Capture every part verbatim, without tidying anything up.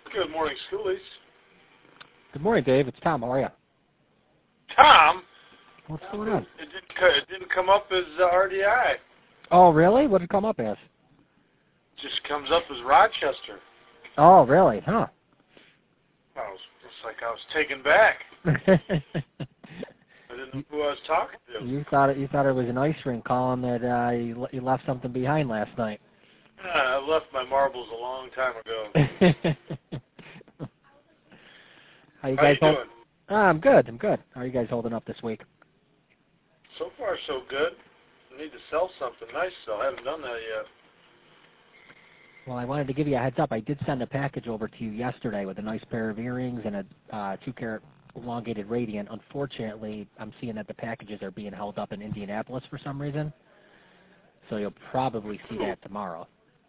Good morning, schoolies. Good morning, Dave. It's Tom. How are you? Tom? What's going on? It didn't, co- it didn't come up as uh, R D I. Oh, really? What did it come up as? Just comes up as Rochester. Oh, really? Huh. I was, it's like I was taken back. I didn't know who I was talking to. You thought it, you thought it was an ice rink calling that uh, you, you left something behind last night. Uh, I left my marbles a long time ago. How you How guys you hold- doing? Oh, I'm good. I'm good. How are you guys holding up this week? So far, so good. I need to sell something nice, so I haven't done that yet. Well, I wanted to give you a heads up. I did send a package over to you yesterday with a nice pair of earrings and a uh, two-carat elongated radiant. Unfortunately, I'm seeing that the packages are being held up in Indianapolis for some reason. So you'll probably see Ooh. that tomorrow.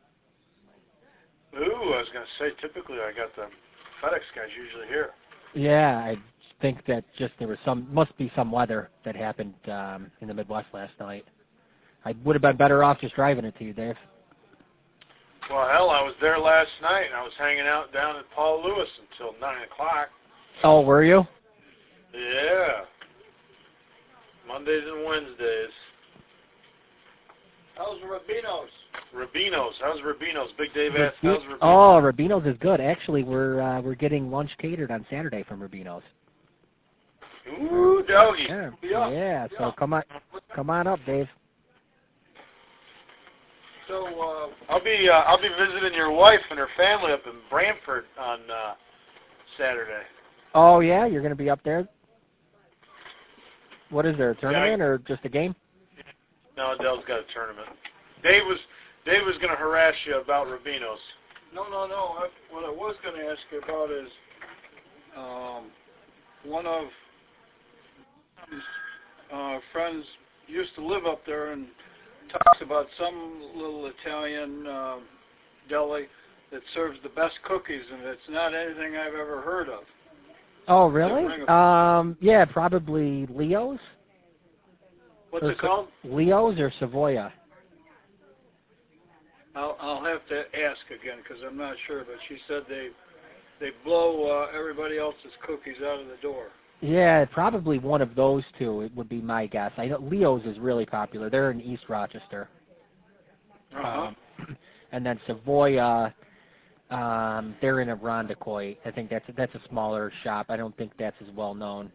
Ooh, I was going to say, typically I got the FedEx guys usually here. Yeah, I think that just there was some, must be some weather that happened um, in the Midwest last night. I would have been better off just driving it to you, Dave. Well, hell, I was there last night, and I was hanging out down at Paul Lewis until nine o'clock. Oh, were you? Yeah. Mondays and Wednesdays. How's Rubino's? Rubino's. How's Rubino's? Big Dave asked, Rabi- how's Rubino's? Oh, Rubino's is good. Actually, we're uh, we're getting lunch catered on Saturday from Rubino's. Ooh, doggy. Yeah, Yeah, yeah. So yeah. come on, come on up, Dave. So, uh, I'll be uh, I'll be visiting your wife and her family up in Brantford on uh, Saturday. Oh yeah, you're gonna be up there. What is there, a tournament Yeah, I, or just a game? No, Dell's got a tournament. Dave was Dave was going to harass you about Rubino's. no, no, no. I, what I was going to ask you about is um, one of his uh, friends used to live up there and talks about some little Italian uh, deli that serves the best cookies, and it's not anything I've ever heard of. Oh really? Ring a- Um, yeah, probably Leo's. What's Or it called? Leo's or Savoia? I'll, I'll have to ask again because I'm not sure, but she said they they blow uh, everybody else's cookies out of the door. Yeah, probably one of those two. It would be my guess. I know Leo's is really popular. They're in East Rochester. Uh-huh. Um, and then Savoia, um, they're in Irondequoit. I think that's that's a smaller shop. I don't think that's as well known.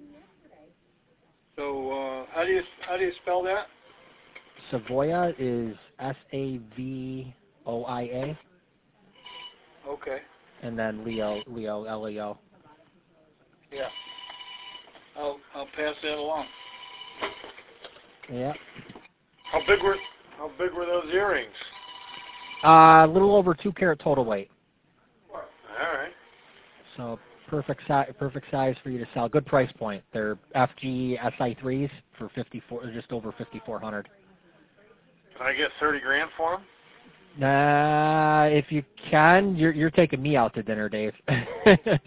So uh, how do you how do you spell that? Savoia is S A V O I A, Okay. and then Leo, Leo, L E O. Yeah. I'll I'll pass that along. Yeah. How big were How big were those earrings? Uh, a little over two carat total weight. All right. So perfect size, perfect size for you to sell. Good price point. They're F G S I threes for fifty-four, just over fifty-four hundred. Can I get thirty grand for them? Uh, if you can, you're you're taking me out to dinner, Dave. I'd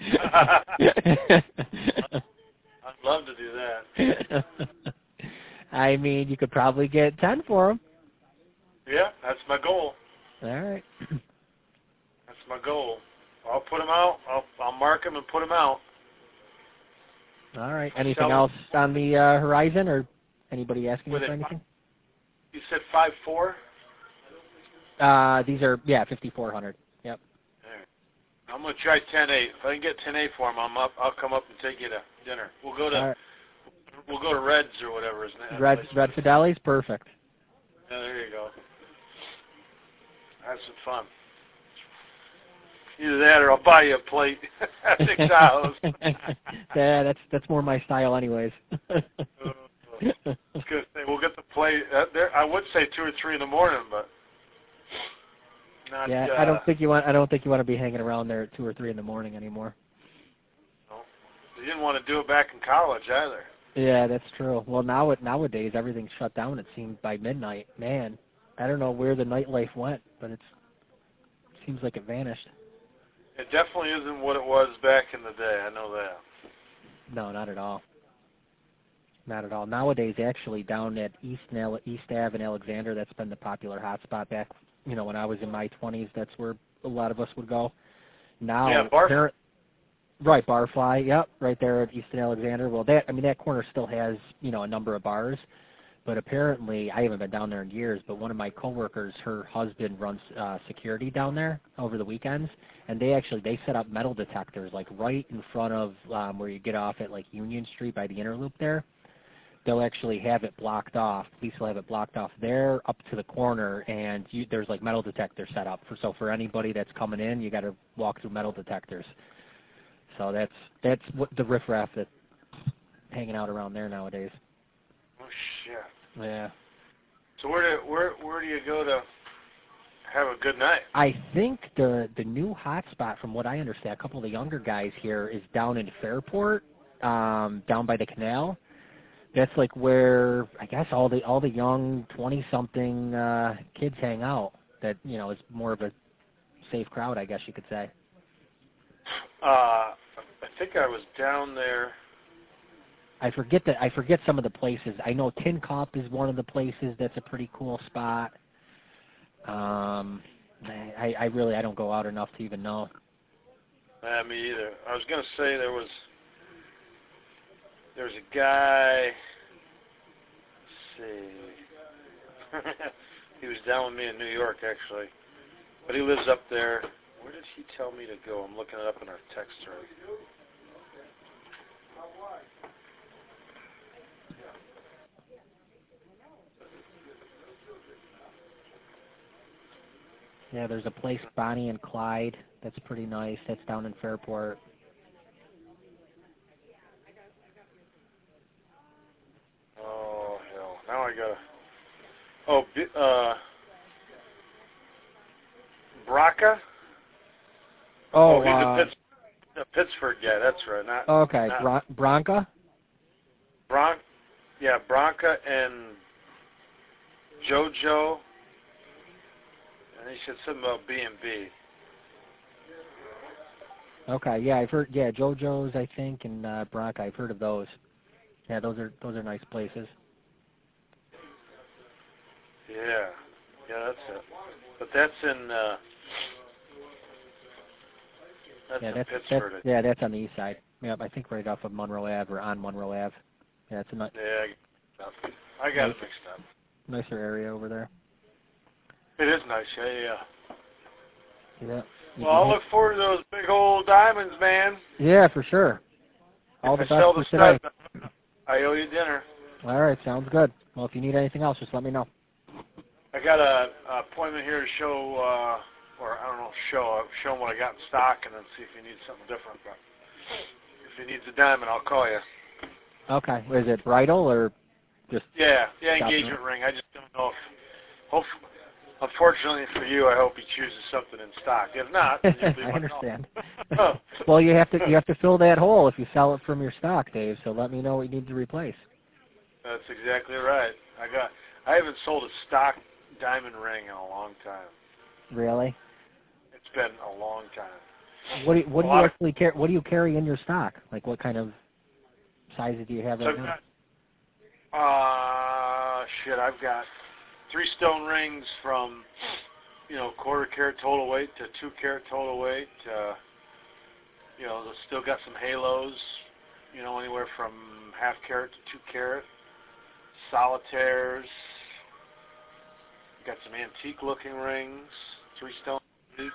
love to do that. I mean, you could probably get ten for them. Yeah, that's my goal. All right. That's my goal. I'll put them out. I'll I'll mark them and put them out. All right. Anything Sell else on the uh, horizon, or anybody asking you With for it. anything? You said five four. Uh, these are yeah, fifty-four hundred. Yep. All right. I'm gonna try ten eight. If I can get ten eight for them, I'm up. I'll come up and take you to dinner. We'll go to All right. we'll go to Reds or whatever isn't it? Red Red Fideli's perfect. Yeah, there you go. Have some fun. Either that or I'll buy you a plate at McDonald's. Yeah, that's that's more my style, anyways. I was gonna say we'll get the plate. Uh, there, I would say two or three in the morning, but not. Yeah, uh, I don't think you want I don't think you want to be hanging around there at two or three in the morning anymore. No, you didn't want to do it back in college either. Yeah, that's true. Well, now it nowadays everything's shut down. It seems by midnight. Man, I don't know where the nightlife went, but it's it seems like it vanished. It definitely isn't what it was back in the day. I know that. No, not at all. Not at all. Nowadays, actually, down at East and East Ave in Alexander, that's been the popular hotspot back. You know, when I was in my twenties, that's where a lot of us would go. Now, Yeah, Bar- appar- right, Barfly, yep, right there at Easton Alexander. Well, that I mean, that corner still has, you know, a number of bars, but apparently, I haven't been down there in years, but one of my coworkers, her husband runs uh, security down there over the weekends, and they actually, they set up metal detectors, like right in front of um, where you get off at, like, Union Street by the Interloop there. They'll actually have it blocked off. Police will have it blocked off there up to the corner, and you, there's like metal detectors set up. For, so for anybody that's coming in, you got to walk through metal detectors. So that's that's what the riffraff that's hanging out around there nowadays. Oh shit. Yeah. So where do where where do you go to have a good night? I think the the new hot spot, from what I understand, a couple of the younger guys here, is down in Fairport, um, down by the canal. That's like where I guess all the all the young twenty something uh, kids hang out. That, you know, is more of a safe crowd, I guess you could say. Uh, I think I was down there. I forget that I forget some of the places. I know Tin Cup is one of the places that's a pretty cool spot. Um, I, I really I don't go out enough to even know. Uh, me either. I was gonna say there was there was a guy. Let's see. He was down with me in New York actually, but he lives up there. Where did he tell me to go? I'm looking it up in our text thread. Yeah, there's a place, Bonnie and Clyde, that's pretty nice. That's down in Fairport. Oh hell! Now I gotta. Oh, uh, Braca. Oh, oh he's uh, a, Pitts, a Pittsburgh guy. That's right. Not okay, not Bron- Bronca? Bron. Yeah, Braca and JoJo. And he said something about B and B. Okay, yeah, I've heard, yeah, JoJo's, I think, and uh, Bronca, I've heard of those. Yeah, those are those are nice places. Yeah, yeah, that's it. But that's in uh, that's Yeah, in that's, Pittsburgh. that's yeah, that's on the east side. Yep, I think right off of Monroe Ave or on Monroe Ave. Yeah, it's a ni- Yeah, I got it mixed up. nicer area over there. It is nice. Yeah, yeah. yeah. Yeah. You Well, I'll can look forward to those big old diamonds, man. hit- Yeah, for sure. All if the I best sell for the today. stud, I owe you dinner. All right, sounds good. Well, if you need anything else, just let me know. I got a, a appointment here to show, uh, or I don't know, show show him what I got in stock, and then see if he needs something different. But if he needs a diamond, I'll call you. Okay. Is it bridal or just? Yeah, yeah, Stop engagement ring. I just don't know if. Hope, unfortunately for you, I hope he chooses something in stock. If not, then you'll be I my understand. call. Well, you have to you have to fill that hole if you sell it from your stock, Dave. So let me know what you need to replace. That's exactly right. I got. I haven't sold a stock diamond ring in a long time. Really? It's been a long time. What do you, what A do you lot of- actually carry? What do you carry in your stock? Like what kind of sizes do you have So right I've now? got, uh, shit, I've got three stone rings from, you know, quarter carat total weight to two carat total weight. Uh, you know, they've still got some halos, you know, anywhere from half carat to two carat. Solitaires. Got some antique looking rings, three stone weeks.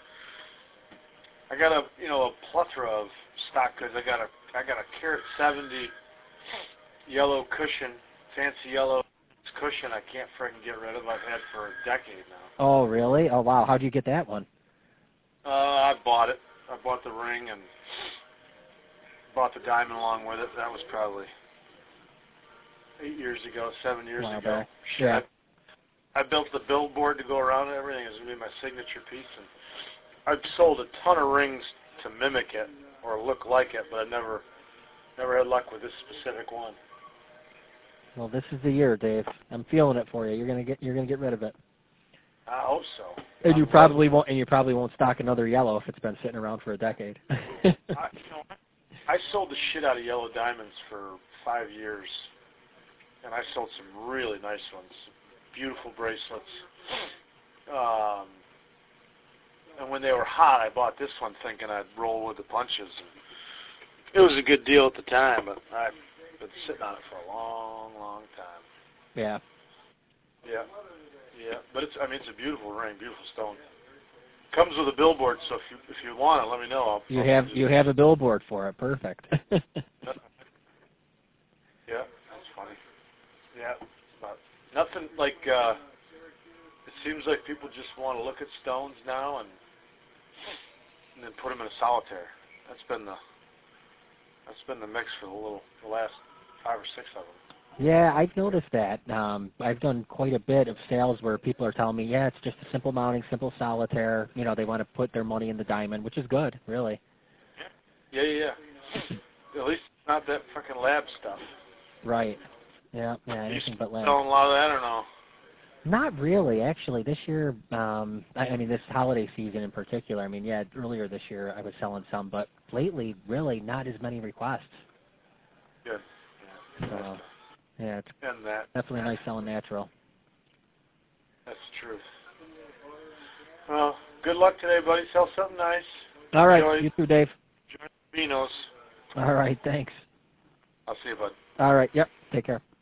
I got a, you know, a plethora of stock goods. I got a, I got a carat seventy yellow cushion, fancy yellow cushion. I can't freaking get rid of. I've had for a decade now. Oh, really? Oh, wow. How'd you get that one? Uh, I bought it. I bought the ring and bought the diamond along with it. That was probably eight years ago, seven years Wow, ago. back. Shit, Yeah. I, I built the billboard to go around it. Everything is going to be my signature piece. And I've sold a ton of rings to mimic it or look like it, but I never, never had luck with this specific one. Well, this is the year, Dave. I'm feeling it for you. You're gonna get you're gonna get rid of it. I hope so. And you I'm probably won't. And you probably won't stock another yellow if it's been sitting around for a decade. I, you know, I sold the shit out of yellow diamonds for five years, and I sold some really nice ones, beautiful bracelets. Um, and when they were hot, I bought this one thinking I'd roll with the punches. It was a good deal at the time, but I've been sitting on it for a long, long time. Yeah. Yeah. Yeah. But it's, I mean, it's a beautiful ring, beautiful stone. Comes with a billboard, so if you if you want it, let me know. I'll, You I'll have you have a billboard for it. Perfect. Yeah, that's funny. Yeah, but nothing like. Uh, it seems like people just want to look at stones now and and then put them in a solitaire. That's been the that's been the mix for the little the last five or six of them. Yeah, I've noticed that. Um, I've done quite a bit of sales where people are telling me, yeah, it's just a simple mounting, simple solitaire. You know, they want to put their money in the diamond, which is good, really. Yeah, yeah, yeah. At least it's not that fucking lab stuff. Right. Yeah, yeah, You anything but lab. selling a lot of that or no? Not really, actually. This year, um, I, I mean, this holiday season in particular, I mean, yeah, earlier this year I was selling some, but lately, really, not as many requests. Good. Yeah. So, yeah, it's And that. definitely nice selling natural. That's the truth. Well, good luck today, buddy. Sell something nice. All right, Enjoy. you too, Dave. Enjoy the Vinos. All right, thanks. I'll see you, bud. All right, yep, take care.